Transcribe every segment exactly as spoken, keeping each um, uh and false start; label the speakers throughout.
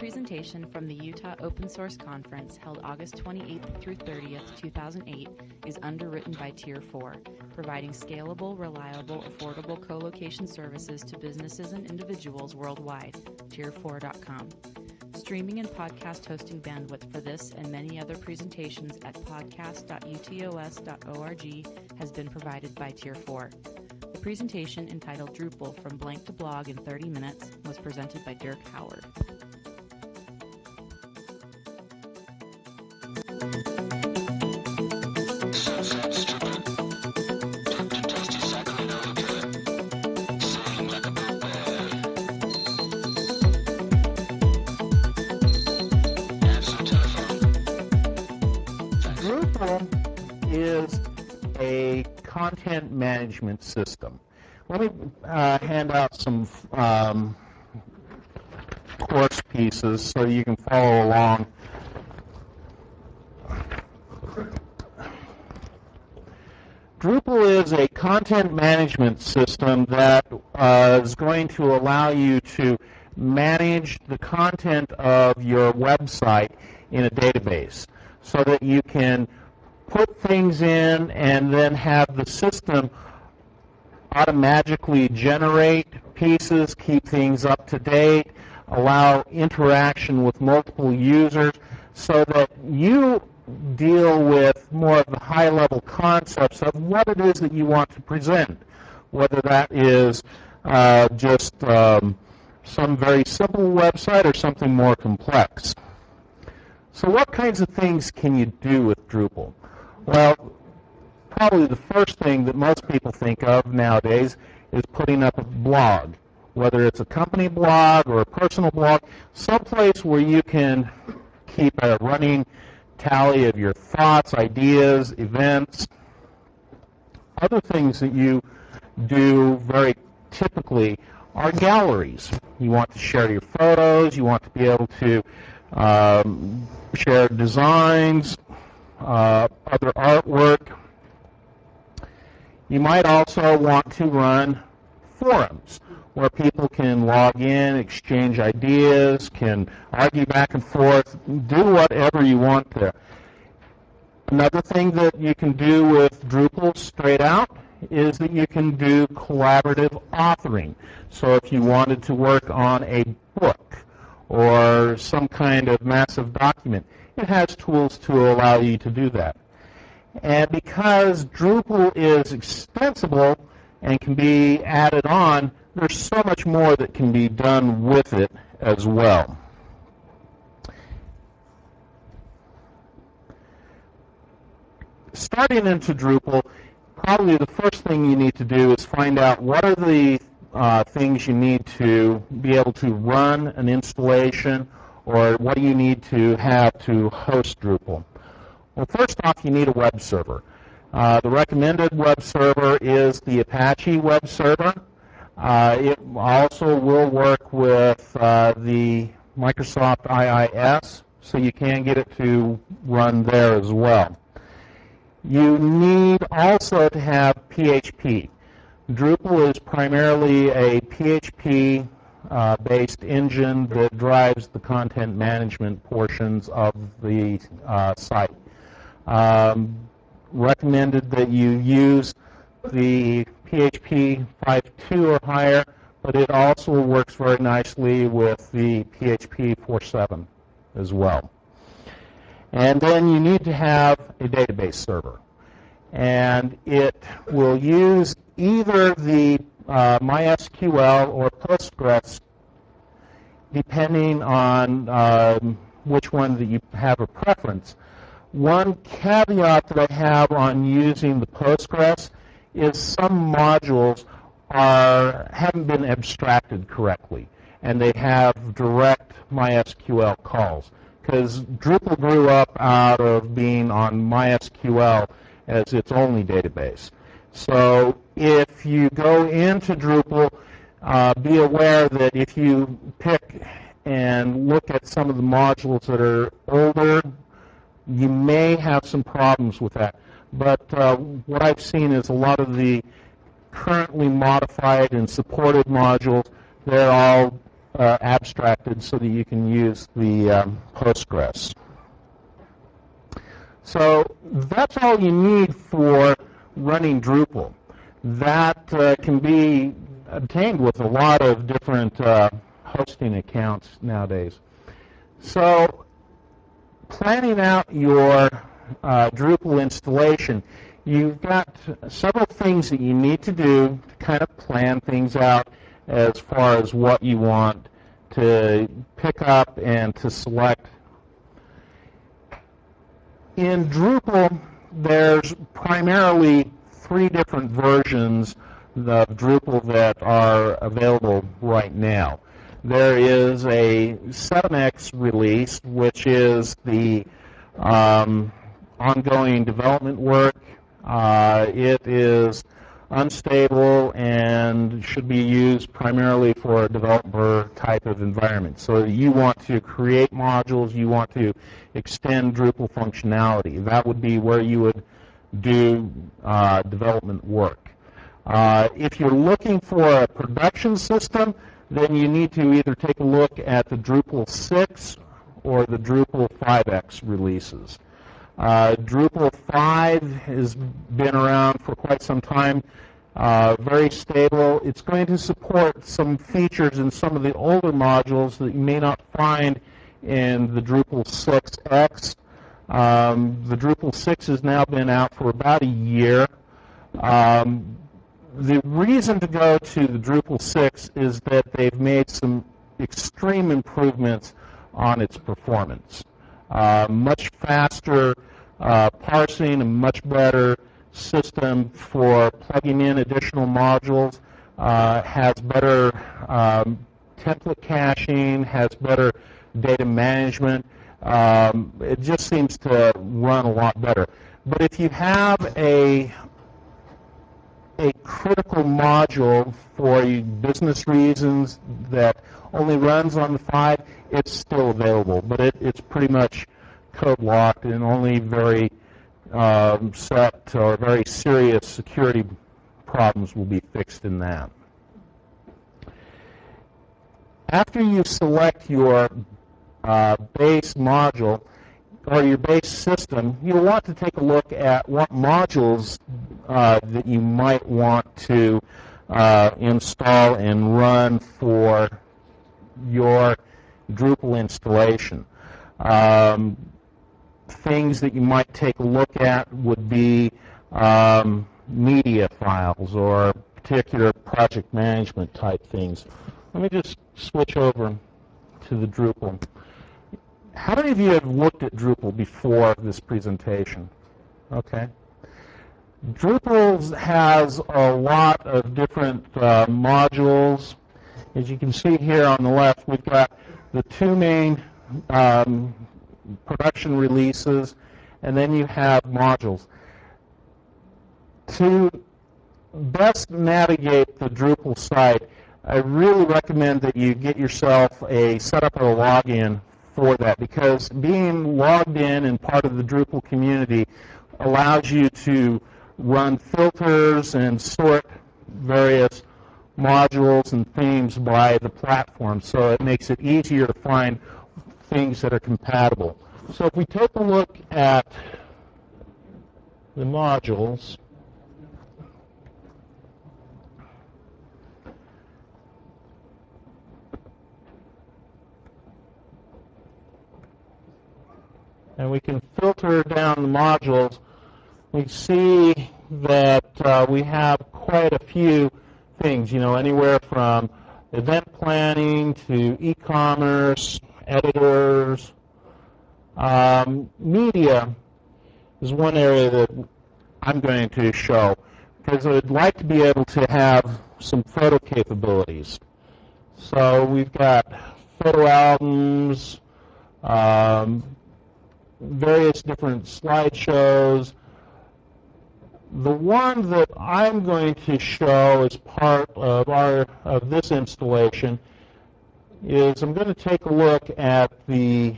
Speaker 1: presentation from the Utah Open Source Conference held August twenty-eighth through thirtieth, two thousand eight is underwritten by Tier four, providing scalable, reliable, affordable co-location services to businesses and individuals worldwide, tier four dot com. Streaming and podcast hosting bandwidth for this and many other presentations at podcast dot u t o s dot org has been provided by Tier four. The presentation, entitled Drupal From Blank to Blog in thirty minutes, was presented by Dirk Howard.
Speaker 2: Drupal is a content management system. Let me uh, hand out some um, course pieces so you can follow along. Drupal is a content management system that uh, is going to allow you to manage the content of your website in a database so that you can put things in and then have the system automatically generate pieces, keep things up to date, allow interaction with multiple users so that you deal with more of the high-level concepts of what it is that you want to present, whether that is uh, just um, some very simple website or something more complex. So what kinds of things can you do with Drupal? Well, probably the first thing that most people think of nowadays is putting up a blog, whether it's a company blog or a personal blog, someplace where you can keep a running tally of your thoughts, ideas, events. Other things that you do very typically are galleries. You want to share your photos, you want to be able to um, share designs, uh, other artwork. You might also want to run forums where people can log in, exchange ideas, can argue back and forth, do whatever you want there. Another thing that you can do with Drupal straight out is that you can do collaborative authoring. So if you wanted to work on a book or some kind of massive document, it has tools to allow you to do that. And because Drupal is extensible and can be added on, there's so much more that can be done with it as well. Starting into Drupal, probably the first thing you need to do is find out what are the uh, things you need to be able to run an installation, or what do you need to have to host Drupal. Well, first off, you need a web server. Uh, the recommended web server is the Apache web server. Uh, it also will work with uh, the Microsoft I I S, so you can get it to run there as well. You need also to have P H P. Drupal is primarily a P H P uh, based engine that drives the content management portions of the uh, site. Um, recommended that you use the P H P five point two or higher, but it also works very nicely with the P H P four point seven as well. And then you need to have a database server. And it will use either the uh, MySQL or Postgres, depending on um, which one that you have a preference. One caveat that I have on using the Postgres is some modules are, haven't been abstracted correctly, and they have direct MySQL calls, because Drupal grew up out of being on MySQL as its only database. So if you go into Drupal, uh, be aware that if you pick and look at some of the modules that are older, you may have some problems with that. But uh, what I've seen is a lot of the currently modified and supported modules, they're all uh, abstracted so that you can use the um, Postgres. So that's all you need for running Drupal. That uh, can be obtained with a lot of different uh, hosting accounts nowadays. So planning out your uh, Drupal installation, you've got several things that you need to do to kind of plan things out as far as what you want to pick up and to select. In Drupal, there's primarily three different versions of Drupal that are available right now. There is a seven X release, which is the um, ongoing development work. Uh, it is unstable and should be used primarily for a developer type of environment. So you want to create modules, you want to extend Drupal functionality. That would be where you would do uh, development work. Uh, if you're looking for a production system, then you need to either take a look at the Drupal six or the Drupal five X releases. Uh, Drupal five has been around for quite some time, uh, very stable. It's going to support some features in some of the older modules that you may not find in the Drupal six X. Um, the Drupal six has now been out for about a year. Um, the reason to go to the Drupal six is that they've made some extreme improvements on its performance. Uh, much faster uh, parsing, a much better system for plugging in additional modules, uh, has better um, template caching, has better data management. Um, it just seems to run a lot better. But if you have a a critical module for business reasons that only runs on the five, it's still available, but it, it's pretty much code locked and only very um, set or very serious security problems will be fixed in that. After you select your uh, base module or your base system, you'll want to take a look at what modules uh, that you might want to uh, install and run for your Drupal installation. Um, things that you might take a look at would be um, media files or particular project management type things. Let me just switch over to the Drupal. How many of you have looked at Drupal before this presentation? Okay. Drupal has a lot of different uh, modules. As you can see here on the left, we've got the two main um, production releases, and then you have modules. To best navigate the Drupal site, I really recommend that you get yourself a setup or a login for that, because being logged in and part of the Drupal community allows you to run filters and sort various modules and themes by the platform, so it makes it easier to find things that are compatible. So if we take a look at the modules, and we can filter down the modules, we see that uh, we have quite a few things, you know, anywhere from event planning to e-commerce, editors. Um, media is one area that I'm going to show, because I would like to be able to have some photo capabilities. So we've got photo albums, um, various different slideshows. The one that I'm going to show as part of our of this installation is I'm going to take a look at the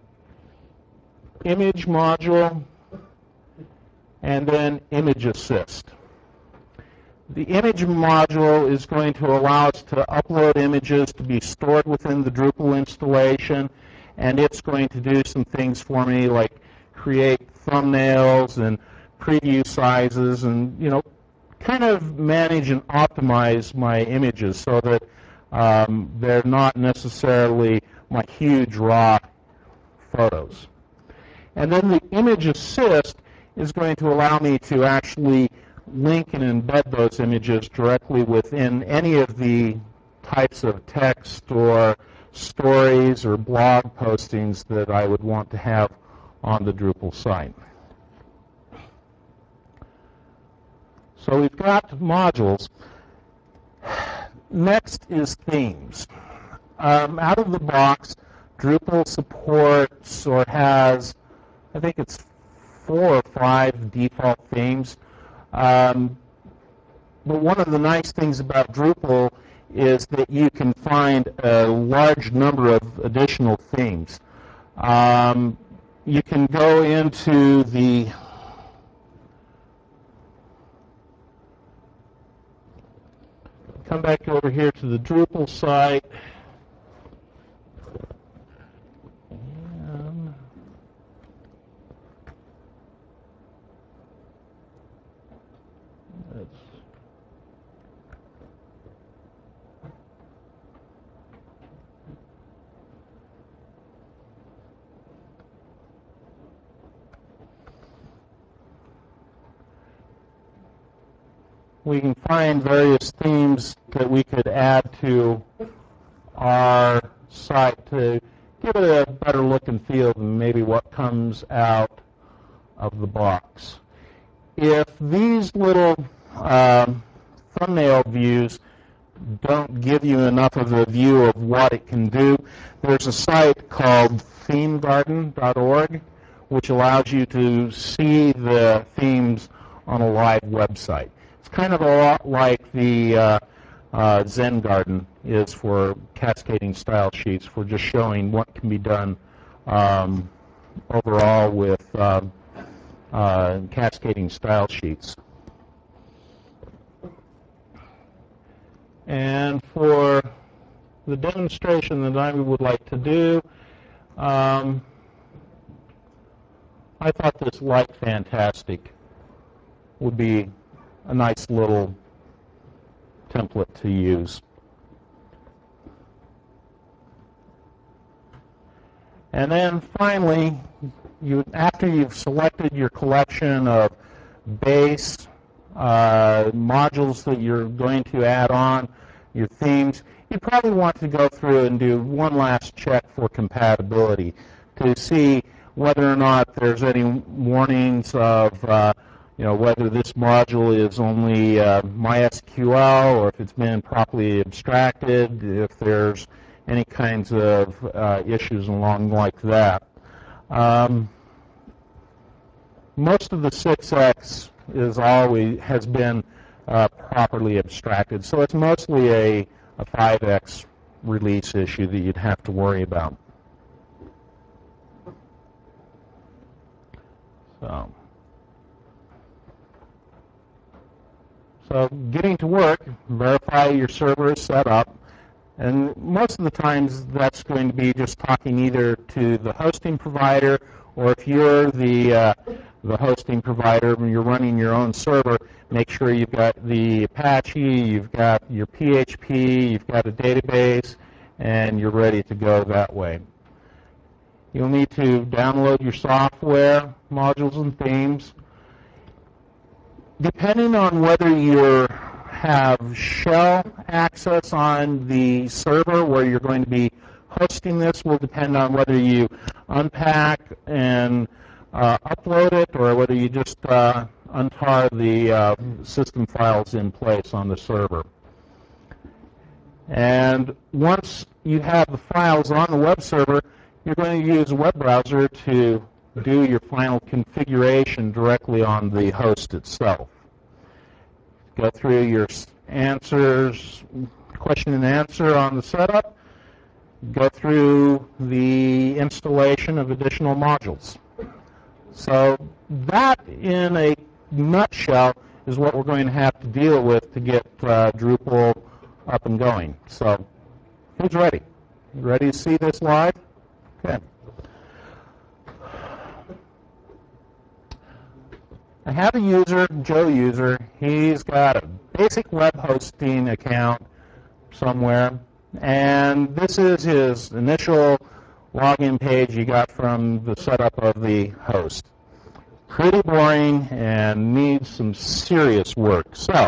Speaker 2: image module and then image assist. The image module is going to allow us to upload images to be stored within the Drupal installation, and it's going to do some things for me like create thumbnails and preview sizes and, you know, kind of manage and optimize my images so that um, they're not necessarily my huge raw photos. And then the image assist is going to allow me to actually link and embed those images directly within any of the types of text or stories or blog postings that I would want to have on the Drupal site. So we've got modules. Next is themes. Um, out of the box, Drupal supports or has, I think it's four or five default themes. Um, but one of the nice things about Drupal is that you can find a large number of additional themes. Um, you can go into the come back over here to the Drupal site. And let's we can find various themes that we could add to our site to give it a better look and feel than maybe what comes out of the box. If these little um, thumbnail views don't give you enough of a view of what it can do, there's a site called theme garden dot org which allows you to see the themes on a live website. It's kind of a lot like the uh, uh, Zen Garden is for cascading style sheets, for just showing what can be done um, overall with um, uh, cascading style sheets. And for the demonstration that I would like to do, um, I thought this Like Fantastic would be a nice little template to use. And then finally, you, after you've selected your collection of base uh, modules that you're going to add on, your themes, you probably want to go through and do one last check for compatibility to see whether or not there's any warnings of uh, you know, whether this module is only uh, MySQL or if it's been properly abstracted, if there's any kinds of uh, issues along like that. Um, most of the six X is always has been uh, properly abstracted, so it's mostly a, a five X release issue that you'd have to worry about. So, so getting to work, verify your server is set up. And most of the times that's going to be just talking either to the hosting provider, or if you're the, uh, the hosting provider and you're running your own server, make sure you've got the Apache, you've got your P H P, you've got a database, and you're ready to go that way. You'll need to download your software, modules and themes. Depending on whether you have shell access on the server where you're going to be hosting this will depend on whether you unpack and uh, upload it or whether you just uh, untar the uh, system files in place on the server. And once you have the files on the web server, you're going to use a web browser to do your final configuration directly on the host itself. Go through your answers, question and answer on the setup, go through the installation of additional modules. So that, in a nutshell, is what we're going to have to deal with to get uh, Drupal up and going. So who's ready? You ready to see this live? Okay. I have a user, Joe user. He's got a basic web hosting account somewhere, and this is his initial login page he got from the setup of the host. Pretty boring and needs some serious work. So,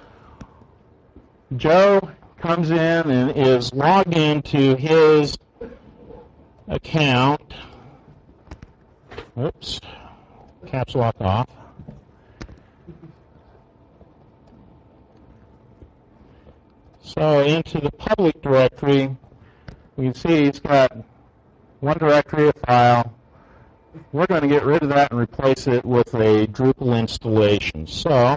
Speaker 2: Joe comes in and is logged into his account. Oops, caps lock off. So into the public directory, we can see he's got one directory, a file. We're going to get rid of that and replace it with a Drupal installation. So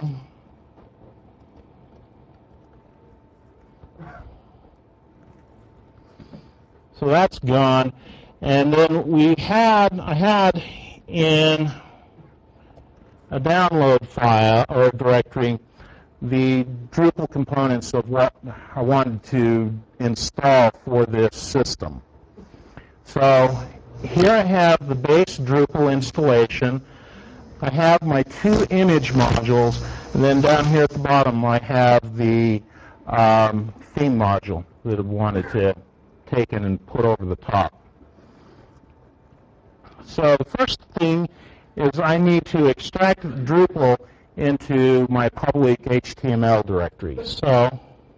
Speaker 2: So that's gone. And then we had, I had in a download file or directory the Drupal components of what I wanted to install for this system. So here I have the base Drupal installation. I have my two image modules, and then down here at the bottom I have the um, theme module that I wanted to take in and put over the top. So the first thing is I need to extract Drupal into my public H T M L directory. So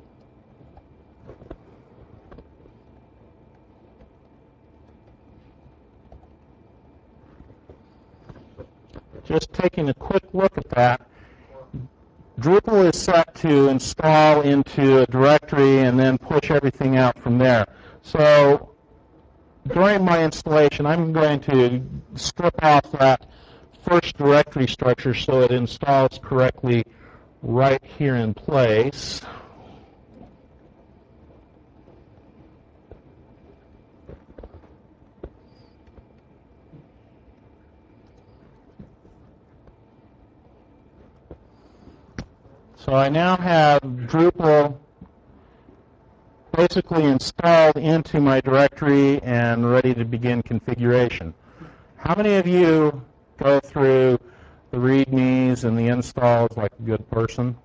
Speaker 2: just taking a quick look at that, Drupal is set to install into a directory and then push everything out from there. So during my installation, I'm going to strip off that first directory structure so it installs correctly right here in place. So I now have Drupal basically installed into my directory and ready to begin configuration. How many of you go through the readmes and the installs like a good person?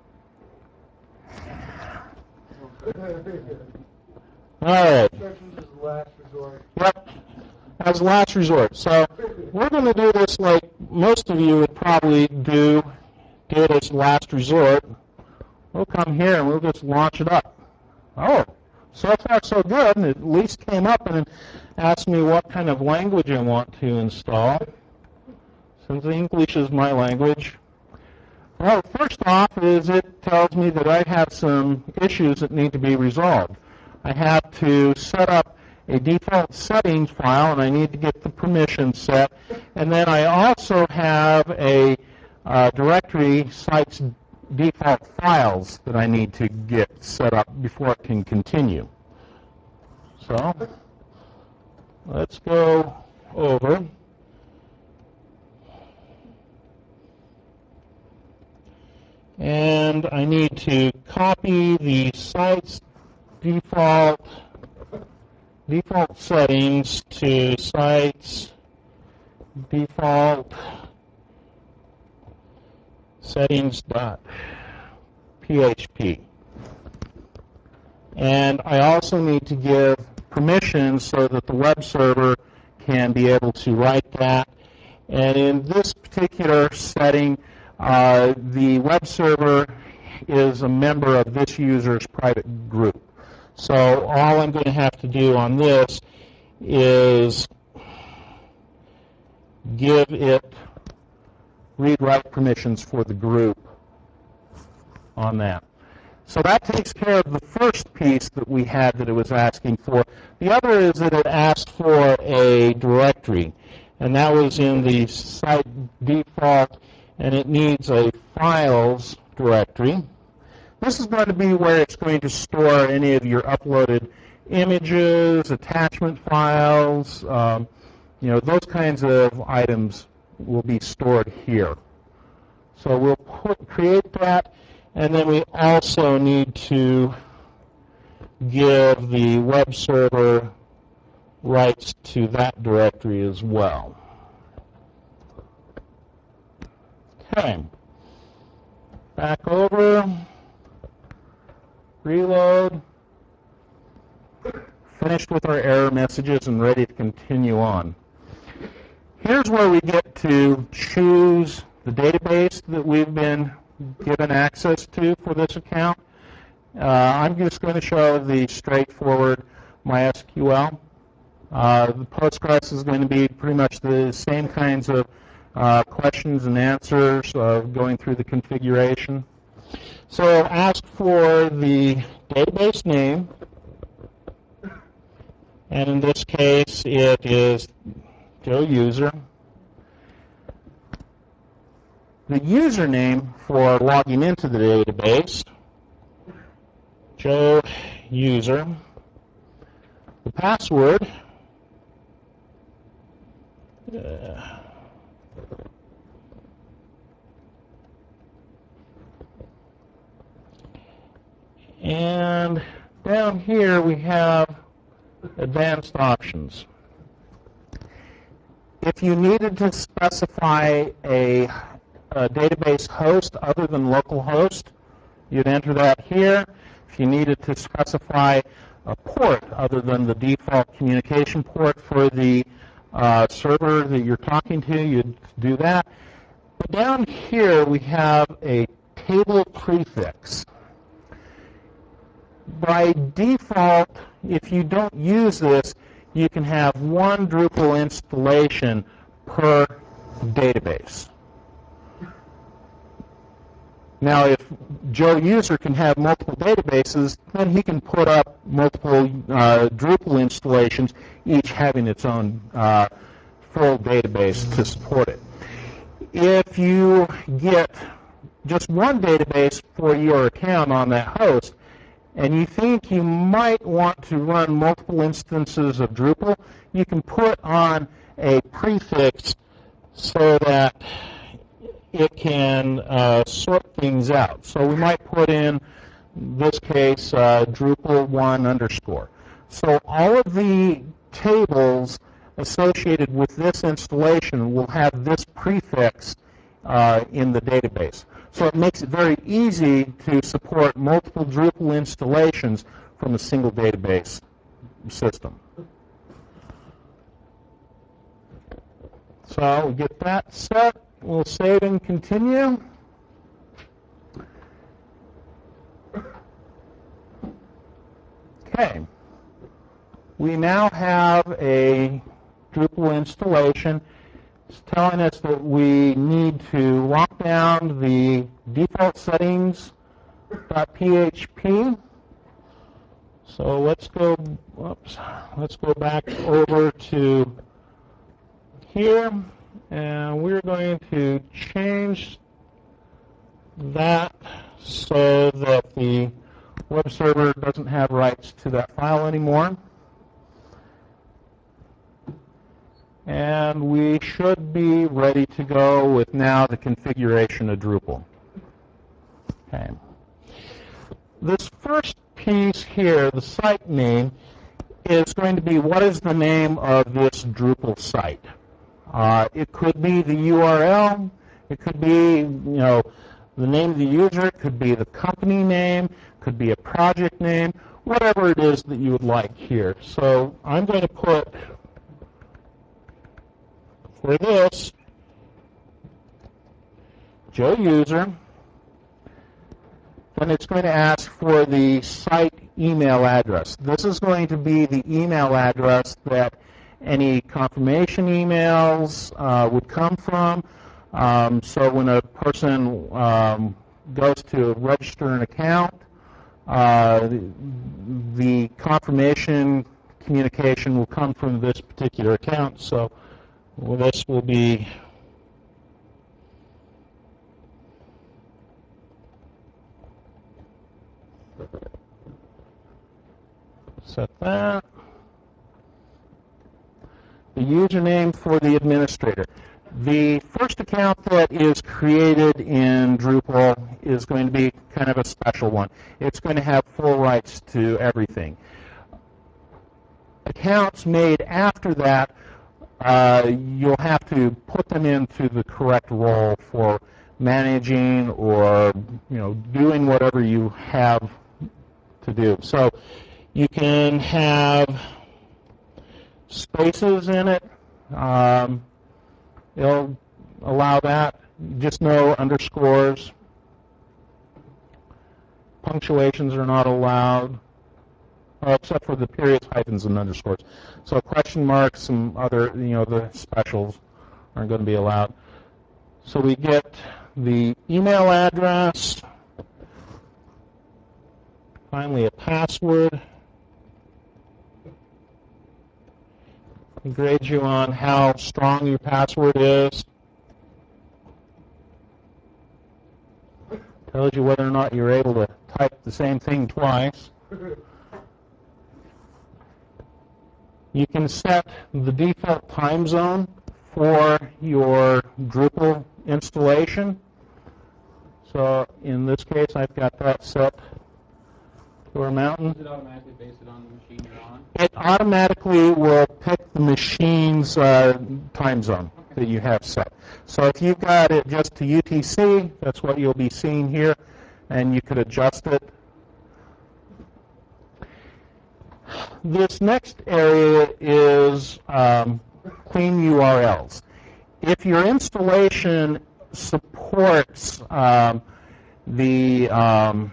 Speaker 2: All right. Yep, as last resort. So we're going to do this like most of you would probably do, do it as last resort. We'll come here and we'll just launch it up. Oh, so far so good. It at least came up and asked me what kind of language I want to install. Since English is my language. Well, first off is it tells me that I have some issues that need to be resolved. I have to set up a default settings file, and I need to get the permissions set. And then I also have a uh, directory sites default files that I need to get set up before it can continue. So let's go over. And I need to copy the site's default default settings to sites default settings.php. And I also need to give permissions so that the web server can be able to write that. And in this particular setting, uh, the web server is a member of this user's private group. So all I'm going to have to do on this is give it read-write permissions for the group on that. So that takes care of the first piece that we had that it was asking for. The other is that it asked for a directory, and that was in the site default, and it needs a files directory. This is going to be where it's going to store any of your uploaded images, attachment files, um, you know, those kinds of items will be stored here. So we'll put, create that, and then we also need to give the web server rights to that directory as well. Okay. Back over, reload, finished with our error messages and ready to continue on. Here's where we get to choose the database that we've been given access to for this account. Uh, I'm just going to show the straightforward MySQL. Uh, the Postgres is going to be pretty much the same kinds of uh, questions and answers uh, going through the configuration. So ask for the database name, and in this case it is Joe User. The username for logging into the database, Joe User. The password, uh, and down here we have advanced options. If you needed to specify a, a database host other than localhost, you'd enter that here. If you needed to specify a port other than the default communication port for the uh, server that you're talking to, you'd do that. But down here we have a table prefix. By default, if you don't use this, you can have one Drupal installation per database. Now, if Joe User can have multiple databases, then he can put up multiple uh, Drupal installations, each having its own uh, full database to support it. If you get just one database for your account on that host, and you think you might want to run multiple instances of Drupal, you can put on a prefix so that it can uh, sort things out. So we might put in, in this case, uh, Drupal one underscore. So all of the tables associated with this installation will have this prefix uh, in the database. So it makes it very easy to support multiple Drupal installations from a single database system. So we get that set. We'll save and continue. Okay. We now have a Drupal installation. It's telling us that we need to lock down the default settings.php. So let's go, whoops, let's go back over to here, and we're going to change that so that the web server doesn't have rights to that file anymore. And we should be ready to go with now the configuration of Drupal. Okay. This first piece here, the site name, is going to be what is the name of this Drupal site. Uh, it could be the U R L, it could be, you know, the name of the user, it could be the company name, could be a project name, whatever it is that you would like here. So I'm going to put, for this, Joe User, then it's going to ask for the site email address. This is going to be the email address that any confirmation emails uh, would come from. Um, so when a person um, goes to register an account, uh, the, the confirmation communication will come from this particular account. So well, this will be set that. The username for the administrator. The first account that is created in Drupal is going to be kind of a special one. It's going to have full rights to everything. Accounts made after that, uh, you'll have to put them into the correct role for managing or, you know, doing whatever you have to do. So you can have spaces in it. Um, it'll allow that. Just no underscores. Punctuations are not allowed, uh, except for the periods, hyphens, and underscores. So question marks, some other, you know, the specials aren't going to be allowed. So we get the email address, finally a password. It grades you on how strong your password is. Tells you whether or not you're able to type the same thing twice. You can set the default time zone for your Drupal installation. So in this case, I've got that set to our mountain.
Speaker 3: Does it automatically base it on the machine you're on?
Speaker 2: It automatically will pick the machine's uh, time zone that you have set. So if you've got it just to U T C, that's what you'll be seeing here, and you could adjust it. This next area is um, clean U R Ls. If your installation supports um, the um,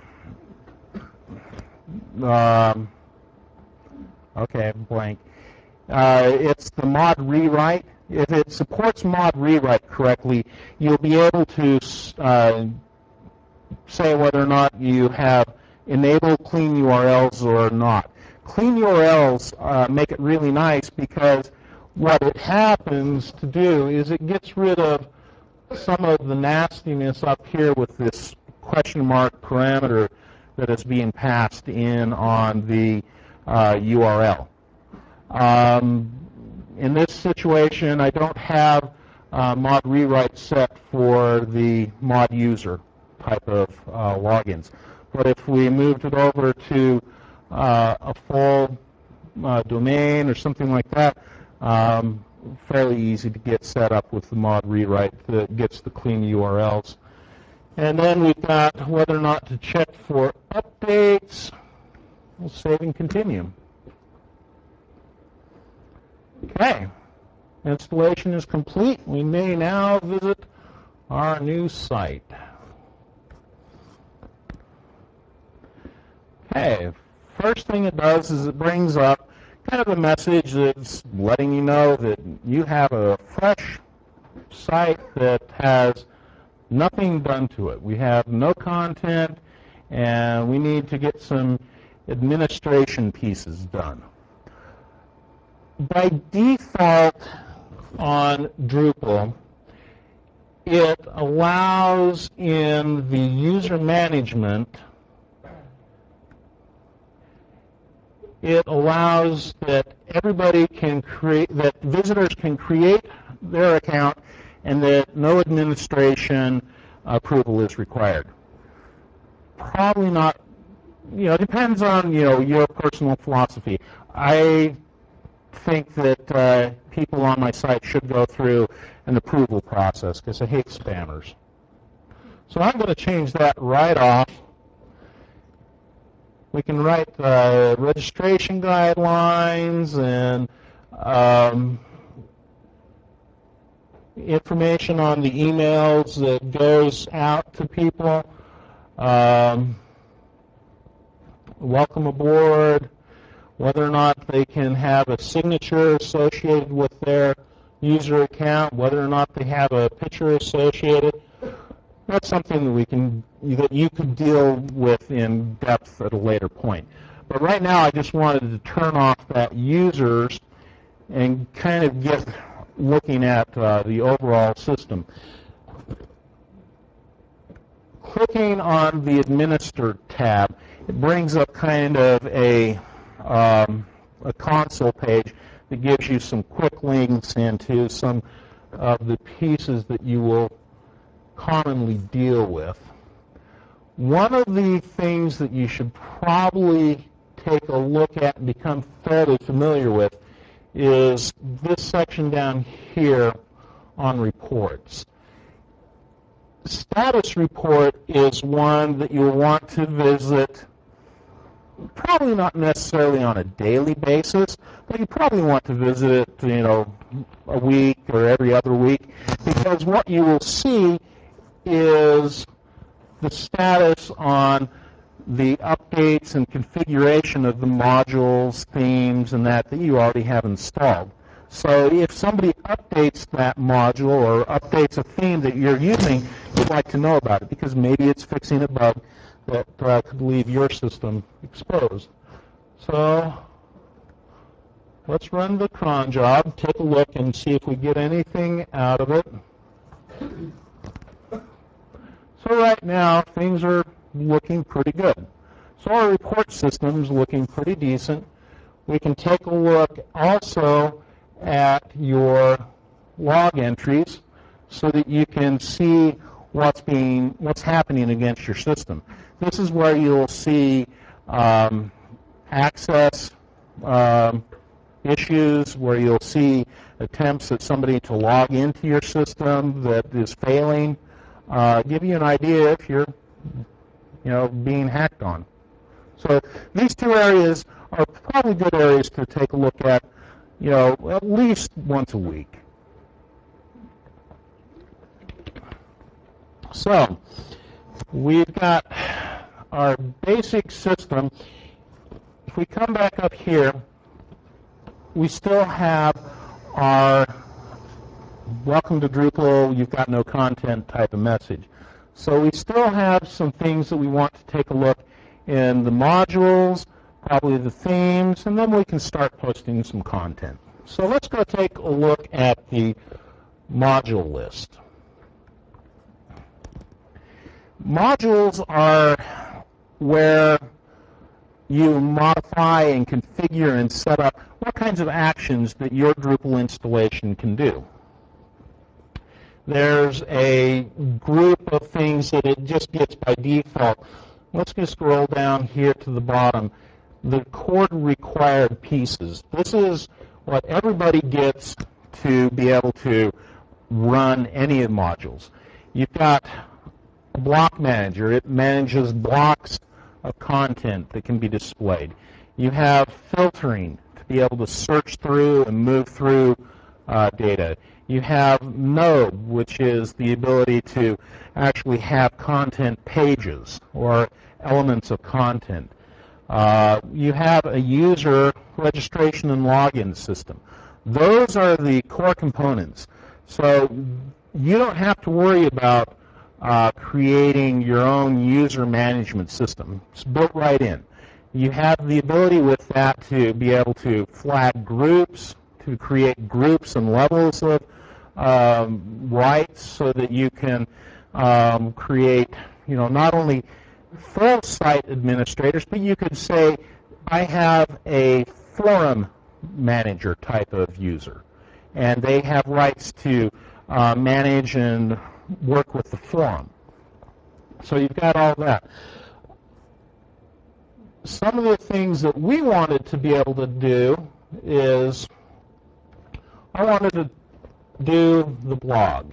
Speaker 2: um, okay, blank. Uh, it's the mod rewrite. If it supports mod rewrite correctly, you'll be able to uh, say whether or not you have enabled clean U R Ls or not. Clean U R Ls uh, make it really nice because what it happens to do is it gets rid of some of the nastiness up here with this question mark parameter that is being passed in on the uh, U R L. Um, in this situation, I don't have uh, mod rewrite set for the mod user type of uh, logins. But if we moved it over to uh, a full uh, domain or something like that, um, fairly easy to get set up with the mod rewrite that gets the clean U R Ls. And then we've got whether or not to check for updates. We'll save and continue. Okay, installation is complete. We may now visit our new site. Okay, first thing it does is it brings up kind of a message that's letting you know that you have a fresh site that has nothing done to it. We have no content, and we need to get some administration pieces done. By default on Drupal, it allows in the user management, it allows that everybody can create, that visitors can create their account and that no administration approval is required. Probably not, you know, it depends on, you know, your personal philosophy. I think that uh, people on my site should go through an approval process because I hate spammers. So I'm going to change that right off. We can write uh, registration guidelines and um, information on the emails that goes out to people. Um, welcome aboard. Whether or not they can have a signature associated with their user account, whether or not they have a picture associated. That's something that we can that you could deal with in depth at a later point. But right now, I just wanted to turn off that users and kind of get looking at uh, the overall system. Clicking on the Administer tab, it brings up kind of a Um, a console page that gives you some quick links into some of the pieces that you will commonly deal with. One of the things that you should probably take a look at and become fairly familiar with is this section down here on reports. Status report is one that you'll want to visit, probably not necessarily on a daily basis, but you probably want to visit it, you know, a week or every other week, because what you will see is the status on the updates and configuration of the modules, themes, and that that you already have installed. So if somebody updates that module or updates a theme that you're using, you'd like to know about it, because maybe it's fixing a bug that uh, could leave your system exposed. So let's run the cron job, take a look, and see if we get anything out of it. So right now, things are looking pretty good. So our report system's looking pretty decent. We can take a look also at your log entries so that you can see what's being, what's happening against your system. This is where you'll see um, access um, issues, where you'll see attempts at somebody to log into your system that is failing. Uh, give you an idea if you're, you know, being hacked on. So these two areas are probably good areas to take a look at, you know, at least once a week. So we've got our basic system. If we come back up here, we still have our welcome to Drupal, you've got no content type of message. So we still have some things that we want to take a look in the modules, probably the themes, and then we can start posting some content. So let's go take a look at the module list. Modules are where you modify and configure and set up what kinds of actions that your Drupal installation can do. There's a group of things that it just gets by default. Let's just scroll down here to the bottom. The core required pieces. This is what everybody gets to be able to run any of the modules. You've got a block manager. It manages blocks of content that can be displayed. You have filtering to be able to search through and move through uh, data. You have Node, which is the ability to actually have content pages or elements of content. Uh, you have a user registration and login system. Those are the core components. So you don't have to worry about uh, creating your own user management system. It's built right in. You have the ability with that to be able to flag groups, to create groups and levels of um, rights so that you can um, create, you know, not only full site administrators, but you could say, I have a forum manager type of user, and they have rights to uh, manage and work with the forum. So you've got all that. Some of the things that we wanted to be able to do is, I wanted to do the blog.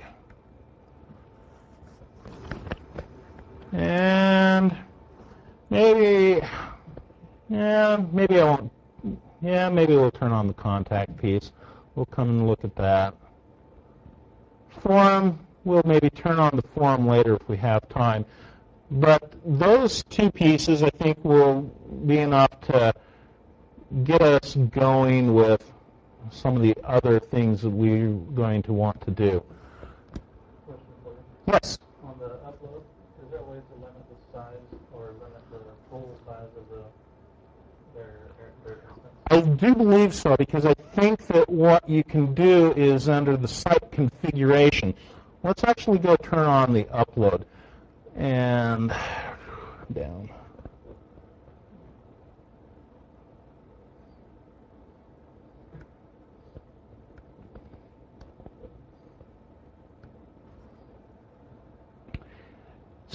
Speaker 2: And maybe, yeah, maybe I won't, yeah, maybe we'll turn on the contact piece. We'll come and look at that. Forum, we'll maybe turn on the forum later if we have time. But those two pieces, I think, will be enough to get us going with some of the other things that we're going to want to do.
Speaker 3: Question for you.
Speaker 2: Yes?
Speaker 3: On the upload, is there a way to limit the size or limit the total size of the their their instance?
Speaker 2: I do believe so, because I think that what you can do is under the site configuration. Let's actually go turn on the upload and down.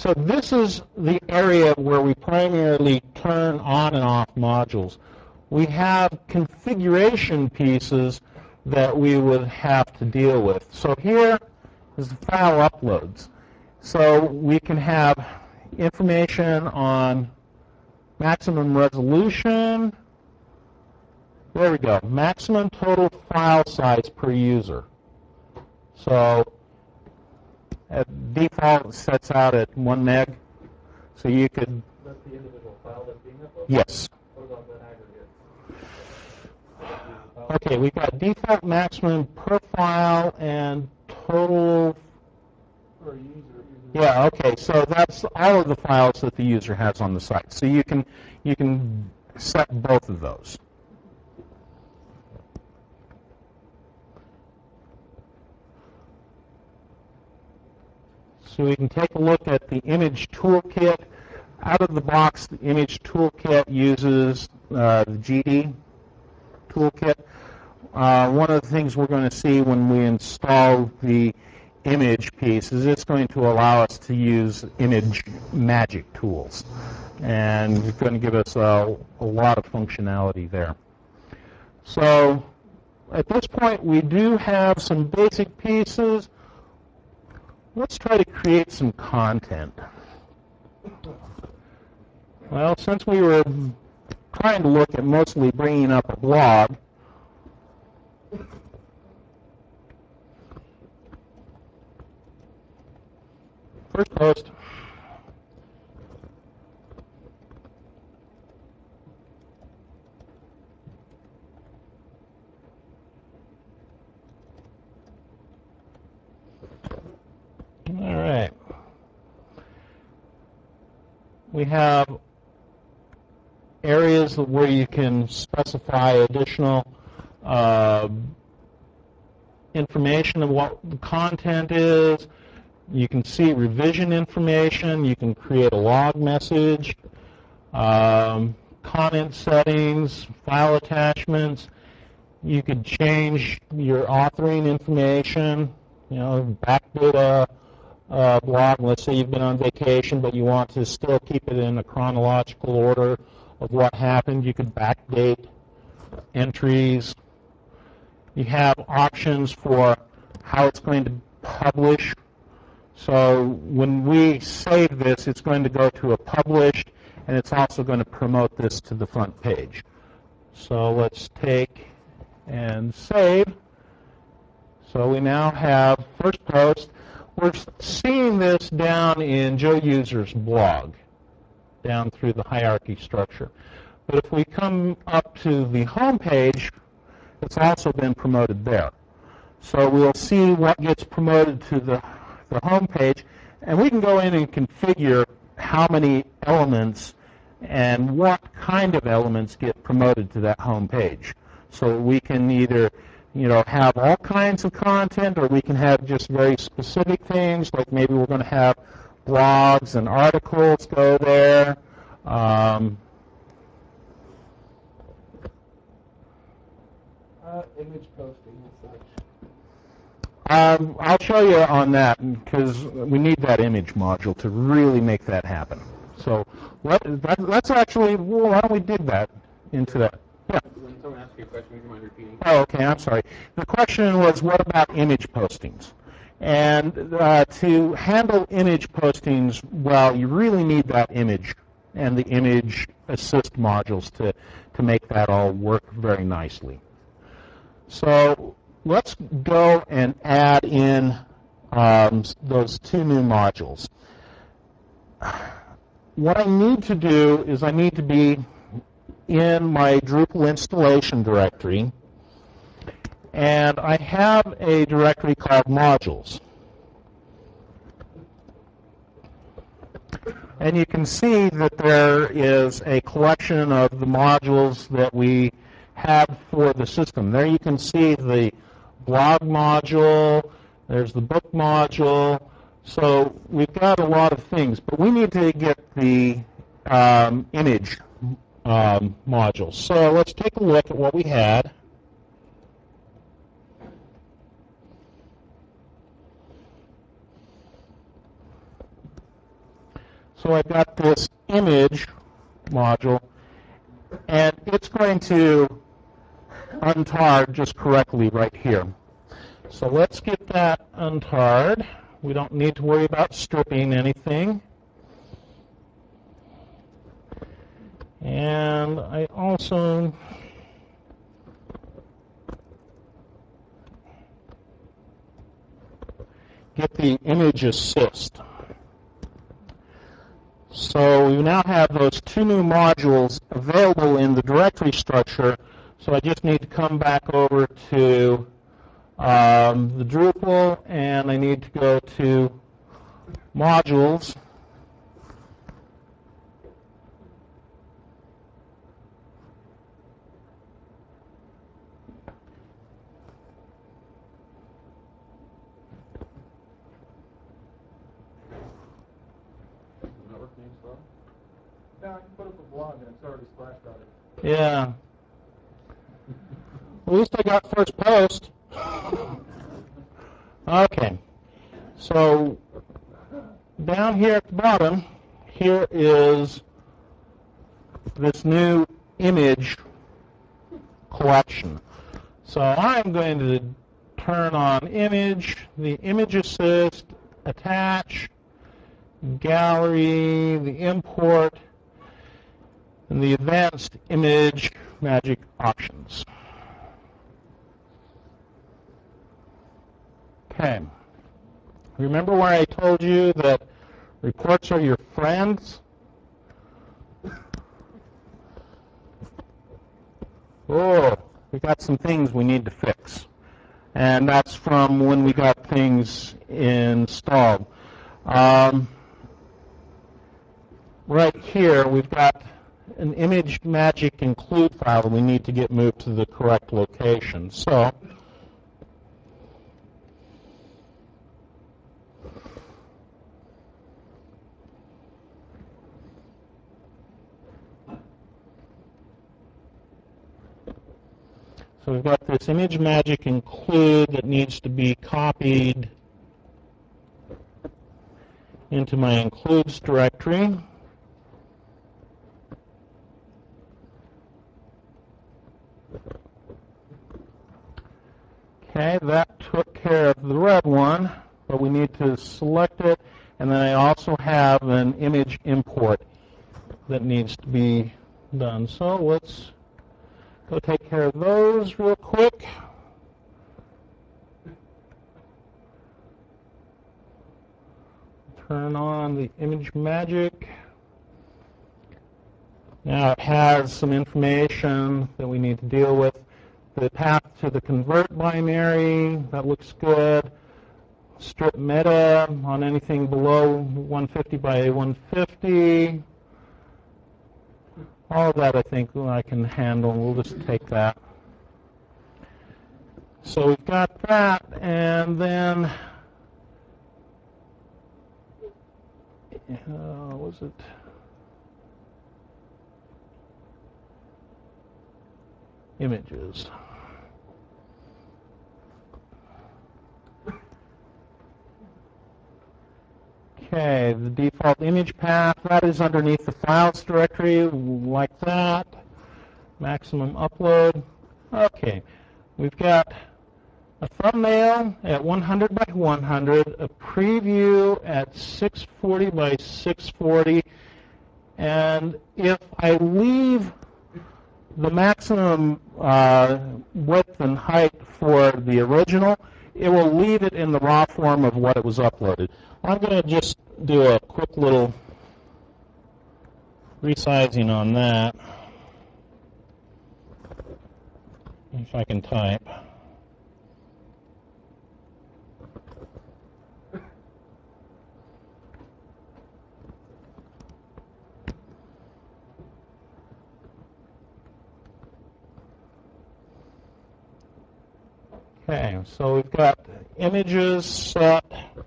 Speaker 2: so this is the area where we primarily turn on and off modules. We have configuration pieces that we would have to deal with. So here is the file uploads. So we can have information on maximum resolution. There we go. Maximum total file size per user. So at default, it sets out at one meg. So you could.
Speaker 3: That's the individual file that's being uploaded?
Speaker 2: Yes.
Speaker 3: What about the aggregate?
Speaker 2: Okay, we've got default maximum per file and total.
Speaker 3: Per user.
Speaker 2: Yeah, okay, so that's all of the files that the user has on the site. So you can you can set both of those. So we can take a look at the image toolkit. Out of the box, the image toolkit uses uh, the G D toolkit. Uh, one of the things we're going to see when we install the image piece is it's going to allow us to use image magic tools. And it's going to give us a, a lot of functionality there. So at this point, we do have some basic pieces. Let's try to create some content. Well, since we were trying to look at mostly bringing up a blog, first post. All right. We have areas where you can specify additional uh, information of what the content is. You can see revision information. You can create a log message, um, comment settings, file attachments. You could change your authoring information, you know, backdate a, a blog. Let's say you've been on vacation, but you want to still keep it in a chronological order of what happened. You could backdate entries. You have options for how it's going to publish. So when we save this, it's going to go to a published, and it's also going to promote this to the front page. So let's take and save. So we now have first post. We're seeing this down in Joe User's blog, down through the hierarchy structure. But if we come up to the home page, it's also been promoted there. So we'll see what gets promoted to the, the home page, and we can go in and configure how many elements and what kind of elements get promoted to that home page. So we can either, you know, have all kinds of content, or we can have just very specific things, like maybe we're going to have blogs and articles go there. Um,
Speaker 3: Uh, image posting and such.
Speaker 2: Um, I'll show you on that, because we need that image module to really make that happen. So what, that, that's actually, well, why don't we dig that into that? Yeah.
Speaker 4: When someone asks you a question, would you mind repeating?
Speaker 2: Oh, okay, I'm sorry. The question was, what about image postings? And uh, to handle image postings, well, you really need that image and the image assist modules to, to make that all work very nicely. So let's go and add in um, those two new modules. What I need to do is I need to be in my Drupal installation directory, and I have a directory called modules. And you can see that there is a collection of the modules that we have for the system. There you can see the blog module, there's the book module. So we've got a lot of things, but we need to get the um, image um, module. So let's take a look at what we had. So I've got this image module, and it's going to untar just correctly right here. So let's get that untarred. We don't need to worry about stripping anything. And I also get the image assist. So we now have those two new modules available in the directory structure. So I just need to come back over to um, the Drupal, and I need to go to modules.
Speaker 4: Network name slow?
Speaker 3: Yeah, I can put up a blog and it's already splash routed.
Speaker 2: Yeah. At least I got first post. Okay. So down here at the bottom, here is this new image collection. So I'm going to turn on image, the image assist, attach, gallery, the import, and the advanced image magic options. Okay. Remember where I told you that reports are your friends? Oh, we got some things we need to fix. And that's from when we got things installed. Um, right here, we've got an image magic include file that we need to get moved to the correct location. So, so we've got this image magic include that needs to be copied into my includes directory. Okay, that took care of the red one, but we need to select it, and then I also have an image import that needs to be done. So let's go take care of those real quick. Turn on the image magic. Now it has some information that we need to deal with. The path to the convert binary, that looks good. Strip meta on anything below one fifty by one fifty. All of that I think I can handle. We'll just take that. So we've got that, and then, uh, was it? Images. Okay, the default image path, that is underneath the files directory, like that. Maximum upload. Okay, we've got a thumbnail at one hundred by one hundred, a preview at six forty by six forty, and if I leave the maximum uh, width and height for the original, it will leave it in the raw form of what it was uploaded. I'm going to just do a quick little resizing on that, if I can type. Okay, so we've got images set.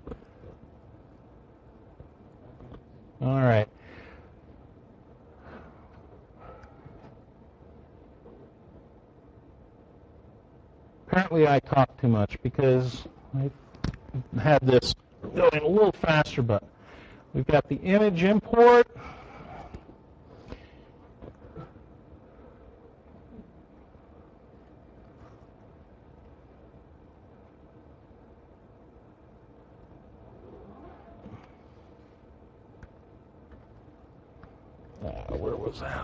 Speaker 2: All right. Apparently I talk too much because I had this going a little faster, but We've got the image import. Uh, where was that?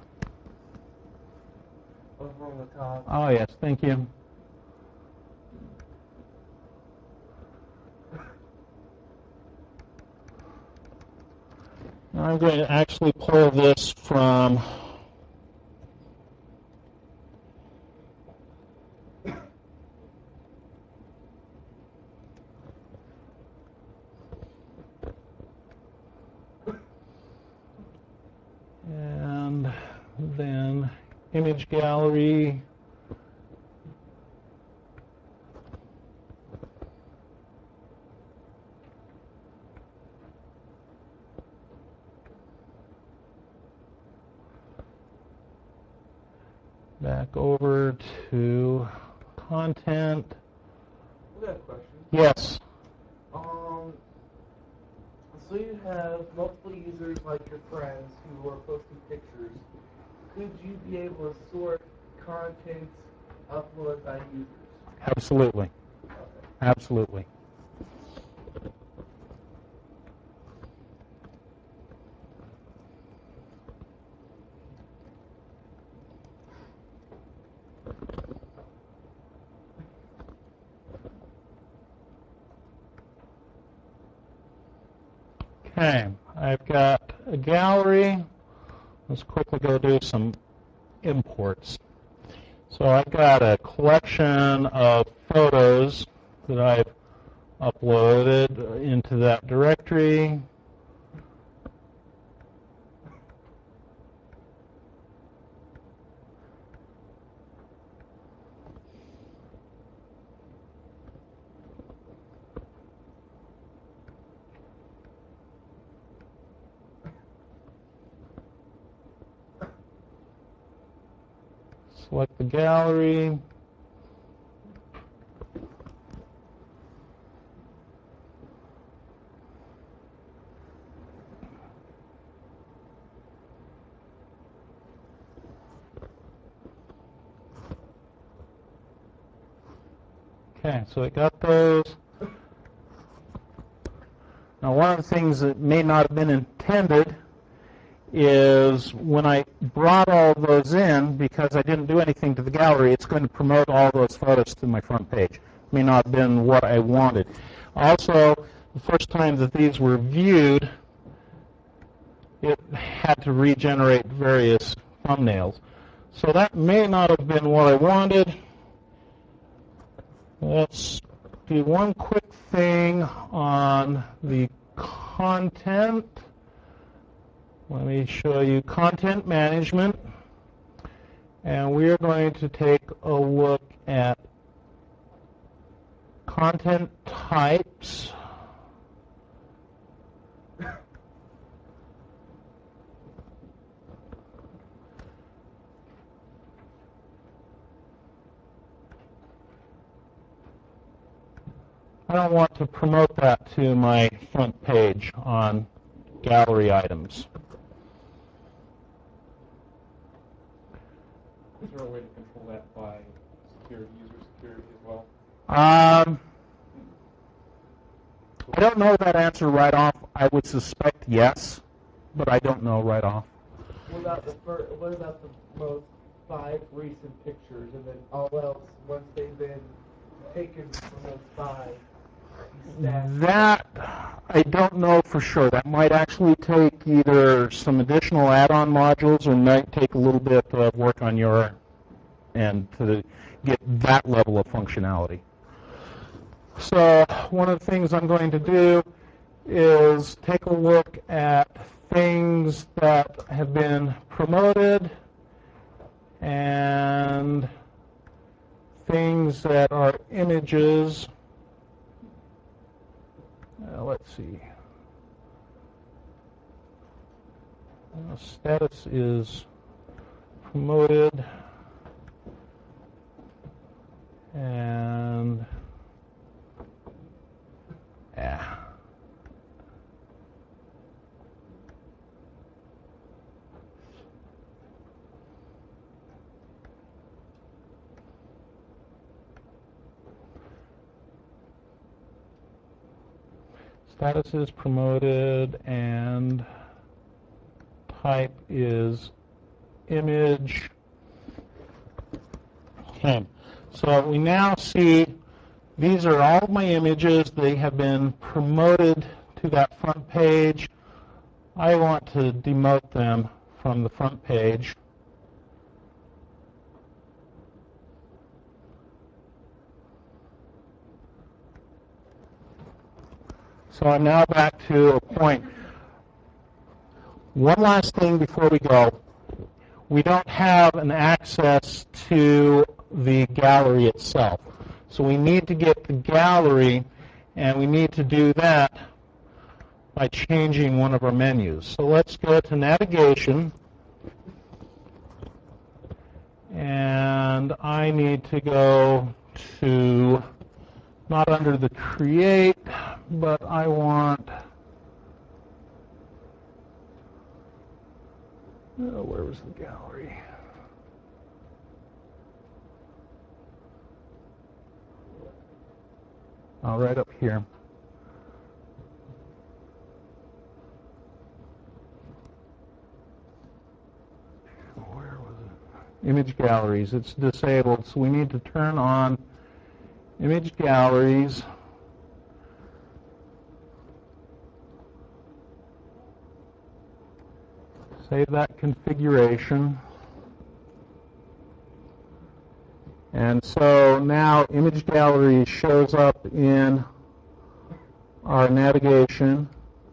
Speaker 3: Over on the top.
Speaker 2: Oh, yes, thank you. Now I'm going to actually pull this from and then image gallery. Back over to content.
Speaker 3: We got a question.
Speaker 2: Yes.
Speaker 3: Um, so you have multiple users like your friends who are posting pictures. Could you be able to sort content uploaded by users?
Speaker 2: Absolutely.
Speaker 3: Okay.
Speaker 2: Absolutely. Okay, I've got a gallery. Let's quickly go do some imports. So I've got a collection of photos that I've uploaded into that directory. Select the gallery. Okay, so I got those. Now, one of the things that may not have been intended is when I brought all those in, because I didn't do anything to the gallery, it's going to promote all those photos to my front page. May not have been what I wanted. Also, the first time that these were viewed, it had to regenerate various thumbnails. So that may not have been what I wanted. Let's do one quick thing on the content. Let me show you content management. And we are going to take a look at content types. I don't want to promote that to my front page on gallery items.
Speaker 4: Is there a way to control that by security, user security as well?
Speaker 2: Um, I don't know that answer right off. I would suspect yes, but I don't know right off.
Speaker 3: What about the fir- what about the most five recent pictures, and then all else once they've been taken from those five?
Speaker 2: That, I don't know for sure. That might actually take either some additional add-on modules or might take a little bit of work on your end to get that level of functionality. So one of the things I'm going to do is take a look at things that have been promoted and things that are images. Uh, let's see. Uh, status is promoted, and yeah. Status is promoted, and type is image. Okay, so we now see these are all of my images. They have been promoted to that front page. I want to demote them from the front page. So I'm now back to a point. One last thing before we go. We don't have an access to the gallery itself. So we need to get the gallery, and we need to do that by changing one of our menus. So let's go to navigation, and I need to go to, not under the create, but I want, oh, where was the gallery? Oh, right up here. Where was it? Image galleries. It's disabled, so we need to turn on image galleries. Save that configuration. And so now image gallery shows up in our navigation.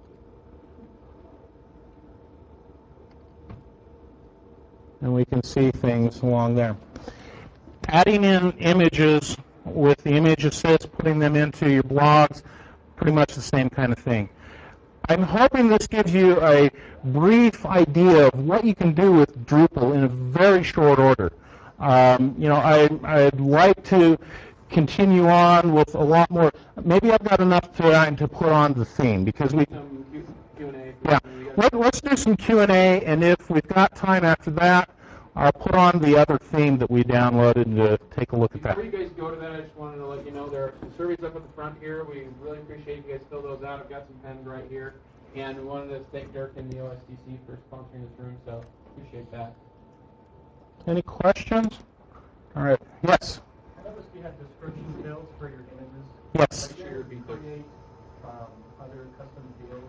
Speaker 2: And we can see things along there. Adding in images with the image assist, putting them into your blogs, pretty much the same kind of thing. I'm hoping this gives you a brief idea of what you can do with Drupal in a very short order. Um, you know, I, I'd like to continue on with a lot more. Maybe I've got enough time to put on the theme because we.
Speaker 4: Some Q and A.
Speaker 2: Yeah, Let, let's do some Q and A, and if we've got time after that, I'll put on the other theme that we downloaded to take a look at that.
Speaker 4: Before you guys go to that, I just wanted to let you know there are some surveys up at the front here. We really appreciate you guys fill those out. I've got some pens right here. And we wanted to thank Dirk and the O S D C for sponsoring this room, so appreciate that.
Speaker 2: Any questions? All right. Yes?
Speaker 5: I noticed you had description fields for your images.
Speaker 2: Yes.
Speaker 5: Are you able to create um, other custom fields?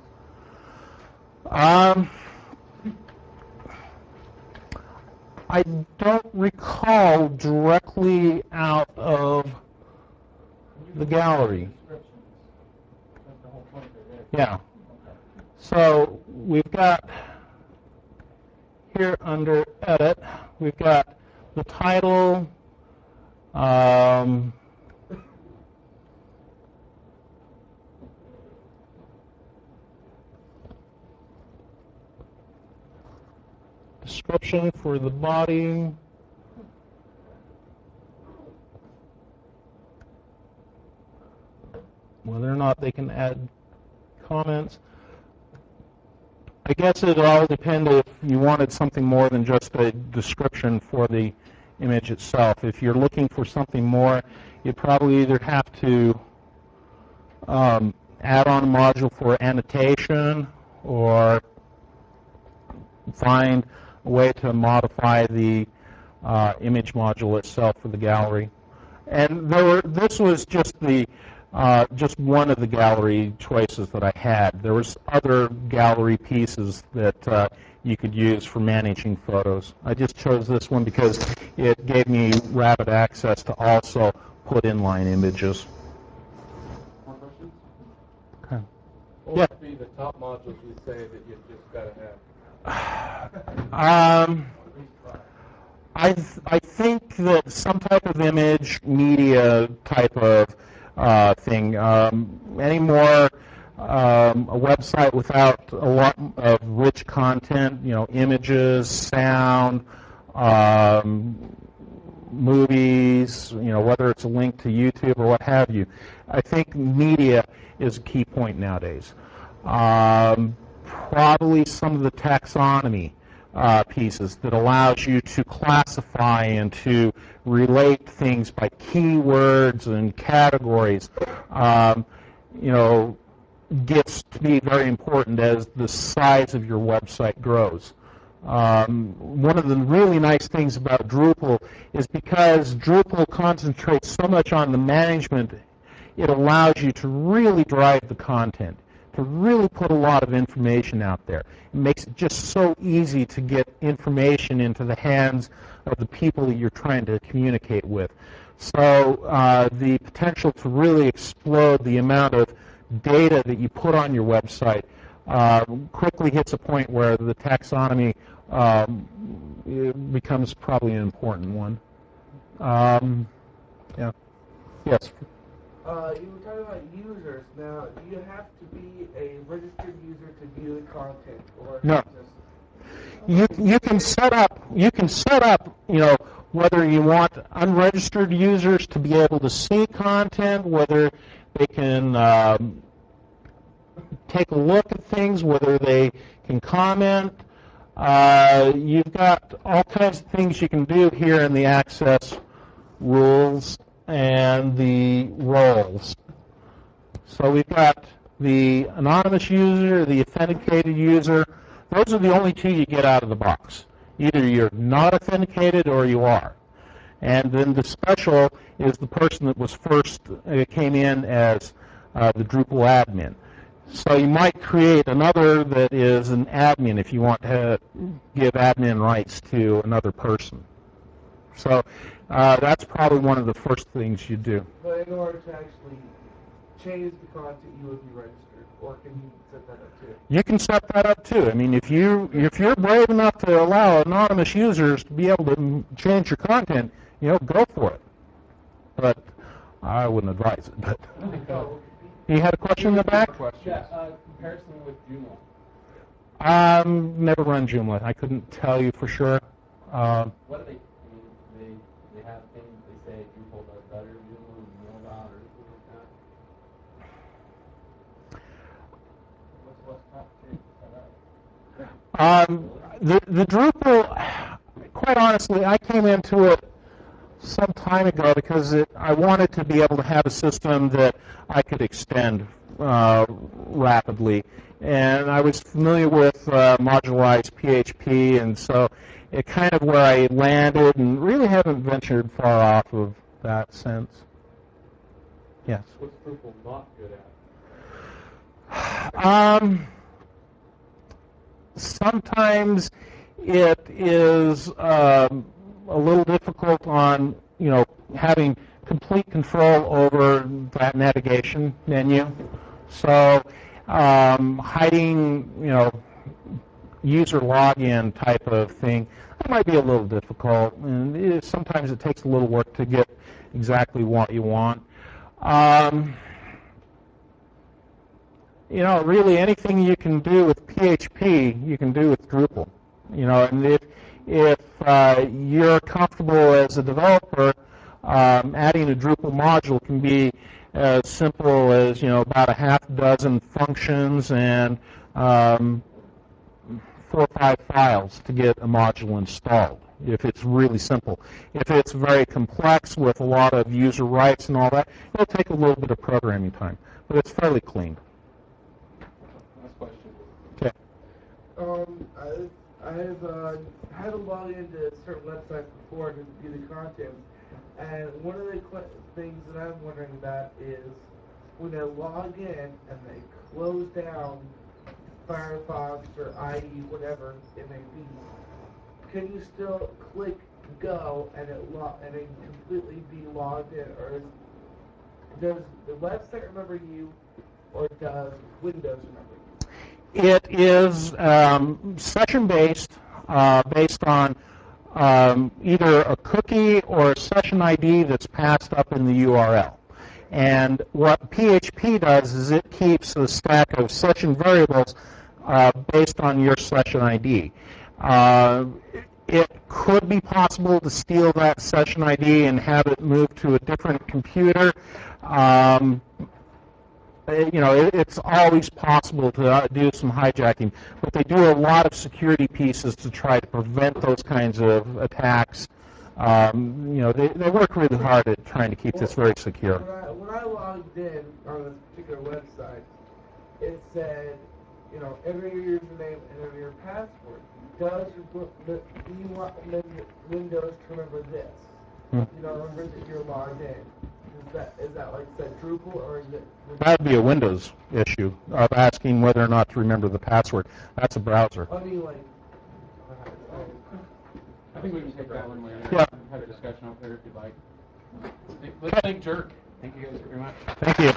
Speaker 2: Um, I don't recall directly out of the gallery.
Speaker 5: Descriptions. That's the whole point of it.
Speaker 2: Yeah.
Speaker 5: Okay.
Speaker 2: So we've got here under edit, we've got the title, um, description for the body, whether or not they can add comments. I guess it all depends if you wanted something more than just a description for the image itself. If you're looking for something more, you'd probably either have to um, add on a module for annotation or find a way to modify the uh, image module itself for the gallery. And there were, this was just the uh, just one of the gallery choices that I had. There was other gallery pieces that uh, you could use for managing photos. I just chose this one because it gave me rapid access to also put inline images.
Speaker 4: More questions?
Speaker 2: Okay.
Speaker 3: What
Speaker 2: Yeah.
Speaker 3: would be the top modules you say that you just got to have?
Speaker 2: um, I, th I think that some type of image media type of uh, thing. Um, any more um, a website without a lot of rich content, you know, images, sound, um, movies, you know, whether it's a link to YouTube or what have you. I think media is a key point nowadays. Um, probably some of the taxonomy uh, pieces that allows you to classify and to relate things by keywords and categories. Um, you know, gets to be very important as the size of your website grows. Um, one of the really nice things about Drupal is because Drupal concentrates so much on the management, it allows you to really drive the content, to really put a lot of information out there. It makes it just so easy to get information into the hands of the people that you're trying to communicate with. So uh, the potential to really explode the amount of data that you put on your website uh, quickly hits a point where the taxonomy um, it becomes probably an important one. Um, yeah. Yes.
Speaker 3: Uh, you were talking about users. Now, do you have to be a registered user to view the content, or
Speaker 2: No.
Speaker 3: just
Speaker 2: You you can set up you can set up you know whether you want unregistered users to be able to see content, whether they can um, take a look at things, whether they can comment. Uh, you've got all kinds of things you can do here in the access rules and the roles. So we've got the anonymous user, the authenticated user. Those are the only two you get out of the box. Either you're not authenticated or you are. And then the special is the person that was first, uh, came in as uh, the Drupal admin. So you might create another that is an admin if you want to give admin rights to another person. So uh, that's probably one of the first things you do.
Speaker 3: But in order to actually change the content, you would be registered, or can you set that up too?
Speaker 2: You can set that up too. I mean, if you if you're brave enough to allow anonymous users to be able to m- change your content, you know, go for it. But I wouldn't advise it. But you had a question in the back?
Speaker 4: Yeah, uh, comparison with Joomla.
Speaker 2: Um, never run Joomla. I couldn't tell you for sure. Um,
Speaker 6: What do they, I mean, they, they have things they say Drupal does better, Joomla is more about, or anything like that? What's, what's complicated to set up?
Speaker 2: um, the the Drupal, quite honestly, I came into it some time ago because it, I wanted to be able to have a system that I could extend uh, rapidly. And I was familiar with uh, modularized P H P, and so it kind of where I landed and really haven't ventured far off of that since. Yes?
Speaker 4: What's Drupal not good at?
Speaker 2: Um, sometimes it is um, a little difficult on, you know, having complete control over that navigation menu. So um, hiding, you know, user login type of thing, that might be a little difficult. And it, sometimes it takes a little work to get exactly what you want. Um, you know, really anything you can do with P H P, you can do with Drupal. You know, and if if uh, you're comfortable as a developer, um, adding a Drupal module can be as simple as, you know, about a half dozen functions and um, four or five files to get a module installed, if it's really simple. If it's very complex with a lot of user rights and all that, it'll take a little bit of programming time, but it's fairly clean.
Speaker 4: Last question.
Speaker 2: Okay.
Speaker 3: Um, I, I've uh, had to log into certain websites before to view the content, and one of the qu- things that I'm wondering about is when they log in and they close down Firefox or I E, whatever it may be, can you still click go and it lo- and it completely be logged in, or is, does the website remember you, or does Windows remember you?
Speaker 2: It is um, session-based, uh, based on um, either a cookie or a session I D that's passed up in the U R L. And what P H P does is it keeps a stack of session variables uh, based on your session I D. Uh, it could be possible to steal that session I D and have it moved to a different computer. Um, you know, it, it's always possible to uh, do some hijacking, but they do a lot of security pieces to try to prevent those kinds of attacks. Um, you know, they, they work really hard at trying to keep this very secure.
Speaker 3: When I, when I logged in on this particular website, it said, you know, enter your username and enter your password. Does your, do you want Windows to remember this?
Speaker 2: Hmm.
Speaker 3: You know, remember that you're logged in. Is that is that like said Drupal or is it?
Speaker 2: That would be a Windows issue of asking whether or not to remember the password. That's a browser.
Speaker 3: I mean, like.
Speaker 4: I think we can take that one later.
Speaker 2: Yeah.
Speaker 4: Have a discussion over there if you'd like. Let's thank Dirk. Thank you guys very much.
Speaker 2: Thank you.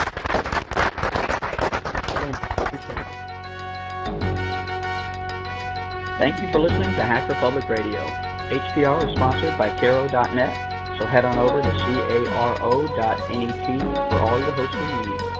Speaker 7: Thank you for listening to Hacker Public Radio. H P R is sponsored by Caro dot net, so head on over to caro dot net for all your hosting needs.